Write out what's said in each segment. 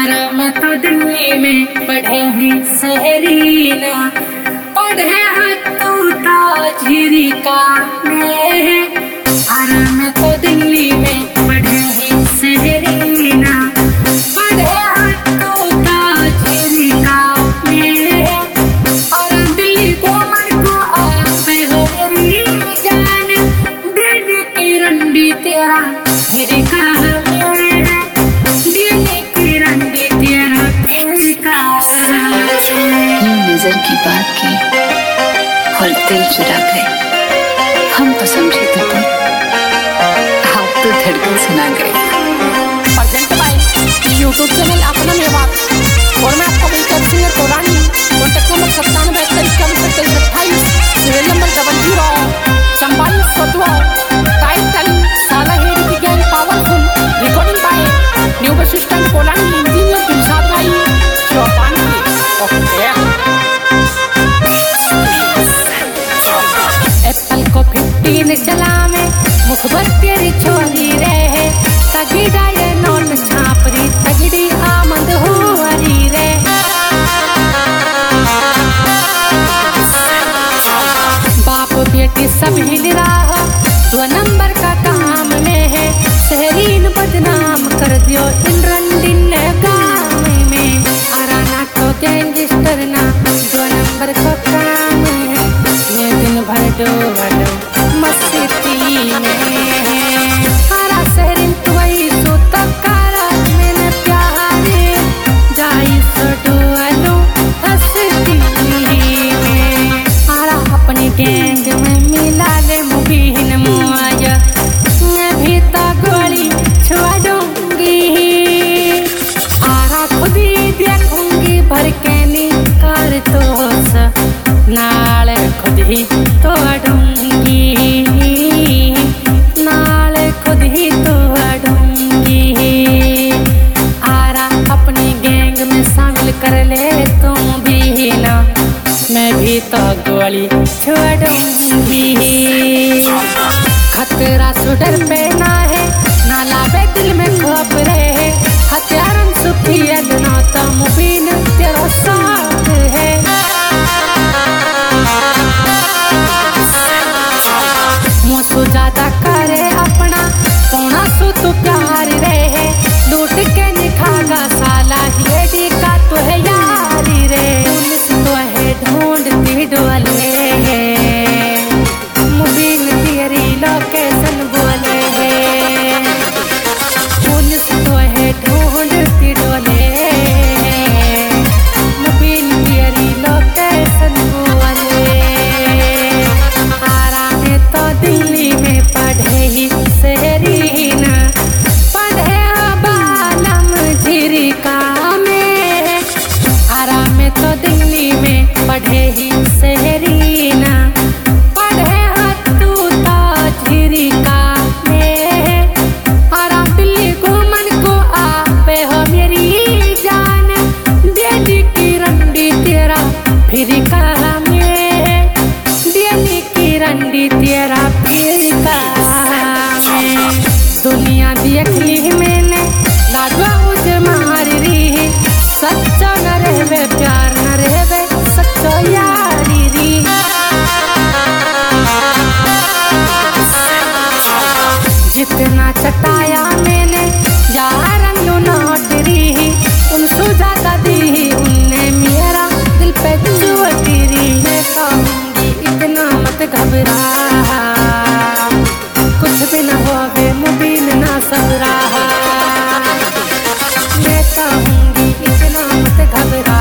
मैं तो दिल्ली में पढ़े हैं सहरीना, पढ़े हैं तू ताजरी का मैं तो दिल्ली में पढ़े हैं सहरीना, पढ़े हैं तू ताजरी का मैं और दिल्ली को मन को आप हो मेरी जान, दिल की रंडी तेरा मेरे का नजर की बात की और दिल चुरा गए। हम तो समझे थे तुम, आप तो धड़कन सुना गए। प्रेजेंट बाय यूट्यूब चैनल अपना मेवात और मैं आपका बिल्कुल singer Korani. Contact number 97 serial number 00 चंबाई सतवा। टाइटल साला हेरी की gang powerful. Recording by new bus stand Kolani. Engineer Dilshad भाई चौपान की। ओके एप्पल को 15 चला में मुखबर तेरी छोरी रहे, तगड़ा ये नोट छापरी तगड़ी आमद हो हरी रे। बाप बेटी सब हिल रहा 2 नंबर का काम में है, शहरीन बदनाम कर दियो इन रंडीन गाँव में। आराना तो गैंगस्टर ना 2 नंबर का काम है, ये दिन भर डोबलो मस्ती में। हरा शहरीन तुई सो तकारा मैंने प्यारे जाई सो डोलो हस्ती में। हरा अपनी गैंग में मिला ले मुबीन मुआया, मैं भी तो गोली छुआ दूंगी। आरा खुद ही देखूंगी भर के निकार तो नाल खुद ही तोड़ूंगी, नाल खुद ही तोड़ूंगी। आरा अपनी गैंग में शामिल कर ले तुम भी ना, मैं भी तो गोली छोड़ूंगी। खतरा सुडर पे ना है, ना लावे दिल में खौफ रहे, हथियारन सुखिया ना तो मुबीन तेरा साथ है। मुझसे ज्यादा करे अपना सोना सो तो प्यार रहे, लूट के निखागा साला हेडी का तो है यारी रे। पुलिस तो है ढूंढती डोले है, मुबीन तेरी लोकेशन बोले है। पुलिस तो है ढूंढती डोले, मुबीन तेरी लोकेशन बोले। आरा में तो दिल्ली में पढ़े ही शहरीना, पढ़े बालम झिरी का में। आरा में तो दिल्ली में पढ़े ही शहरीना, पढ़े तू ताजरी का में। आरा दिल्ली घूमन को आपे हो मेरी जान, दिल्ली की रंडी तेरा फिर का में, दिल्ली की रंडी तेरा फिर का में। दुनिया देख ली मैंने लाडवा उज मार रही, सच्चा न रहवे प्यार न रहवे सच्चो यारी री। जितना चटाया मैंने यार नोट रही, उनसे ज्यादा दी उनने मेरा दिल पे चोटी री। मैं कहूँगी इतना मत घबरा, कुछ भी न होवे मुबीन ना सबरा। मैं कहूँगी इतना मत घबरा,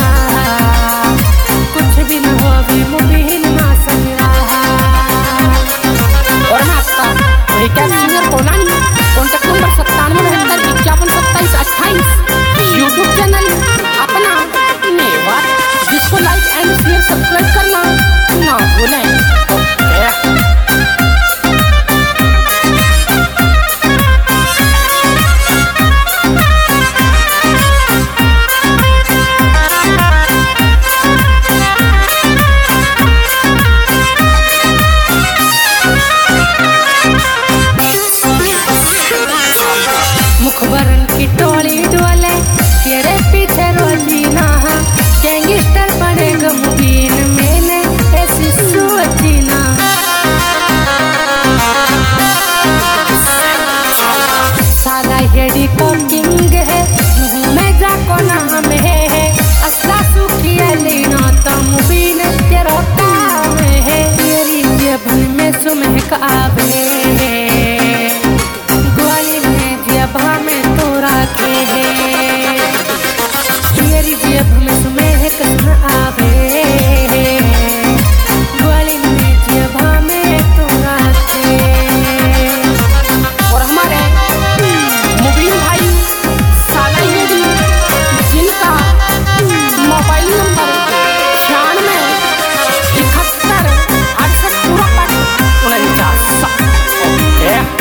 कुछ भी न होवे मुबीन ना सबरा। और मैं आपका वही क्या सिंगर कोलानी। कॉन्टैक्ट नंबर 97 विज्ञापन 27 28। यूट्यूब चैनल अपना मेवात, जिसको लाइक एंड शेयर सब्सक्राइब करना ना भूलें। ओके तेरे पीछे रोजीना गैंगस्टर बनेगा मुबीन, मैंने ऐसी सोची ना। साला हेडी को किंग है, मुंह में जाको नाम है, असला सुखी है लेना तो मुबीन तेरा काम है। तेरी जेबन में सुमहक आवे, ग्वाली में जेबा में तो रखे है, तेरी जेब में सुमहक आवे, ग्वाली में जेबा में तो रखे। और हमारे मुबीन भाई साला हेडी, जिनका मोबाइल नंबर 96 71 68 49। ओके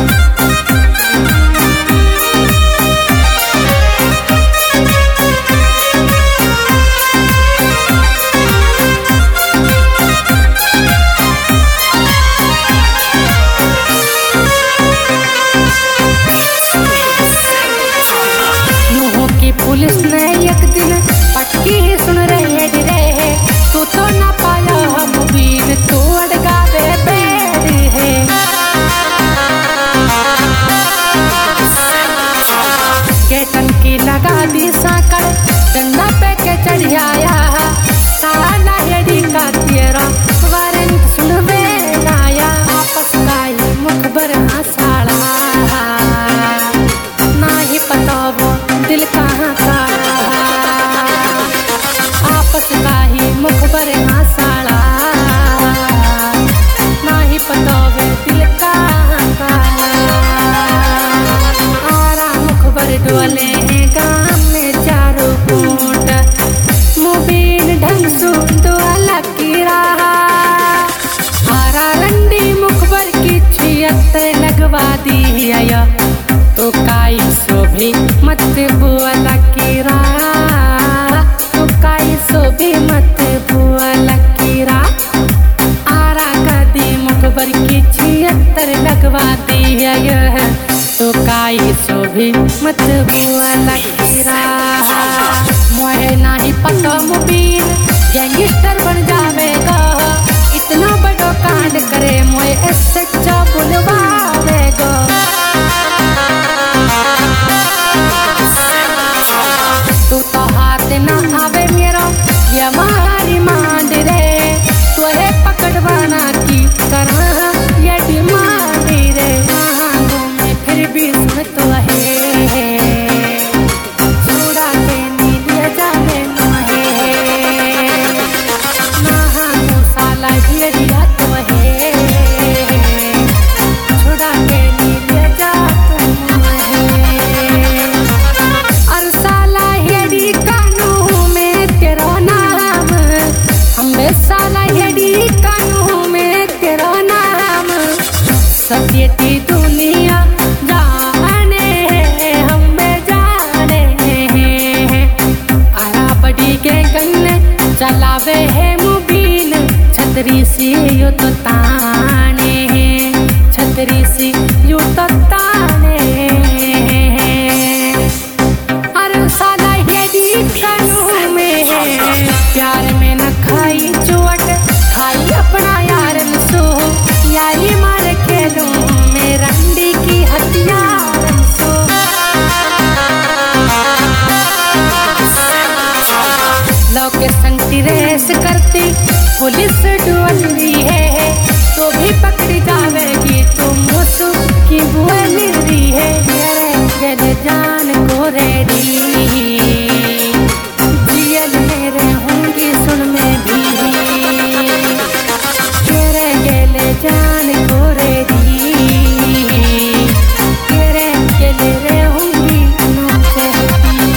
पुलिस ने एक दिन पटकी सुन रहे रे, तू तो ना पाया मुबीन, तू अड़गावे बेड़ी है। गेटन की लगा दी साकड़, डंडा पे के चढ़ आया, साला हेडी का तेरा वारंट सुनवे लाया। आपस का ही मुखबर साड़ा, ना ही पता वो दिल कहाँ का, आपस का ही मुखबर साड़ा, ना ही पता वे दिल कहाँ का। आरा मुखबर डोले गाँव में चारों कोट, मुबीन ढंग सु दुआला की रहा। आरा रंडी मुखबर की 76 लगवा दी आया, तो काई सो भी मत बुआ कीरा, तो काई सो भी मत बुआ कीरा। आरा का दी मुखबर की 76 लगवा दी है, तो काई सो भी मत बुआ कीरा। मोहे नहीं पता मुबीन गैंगस्टर बन जावेगा, इतना बड़ो कांड करे मोहे ऐसे चा बुलवावेगा। तू तो हाथ ना आवे मेरा ये मारी मांड रे, तुहे पकड़वाना की तरह ये डिमांड रे। मांगों में फिर भी सुन तो है, छुड़ा के नीले जाने ना है, मांगों साला ये दिया तो है, छुड़ा के नीले जा तुम है। और साला हेडी कानू में तेरा नाम, हमें साला हेडी कानू में तेरा नाम, सत्यती दुनिया जाने हमें जाने हैं। आरा बड़ी के गन्ने चलावे है मुबीन, छतरी सी यो तो ताने हैं, छतरी सी यो तो ताने हैं। और साला हेडी कानू में है, प्यार में न खाई चोट, खाई अपना यार सो, यारी मार खेलूं में रंडी की हथियार सो। लोकेशन की रेस करती पुलिस ढूंढती है, तो भी पकड़ी जावेगी तुम मुसु की बुआ निरी है। मेरे जान को रेडी जियल मेरे होंगी सुन में भी, तेरे गेले जान को रेडी, तेरे गेले रे होंगी नाचे भी।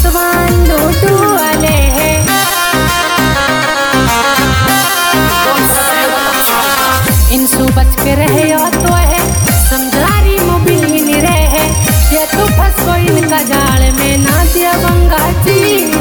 पासवान लूटू वाले है। इनसु बच के रहे तो है समझारी मुबीन रहे, ये तो फंस इनका जाल में ना दिया गंगा जी।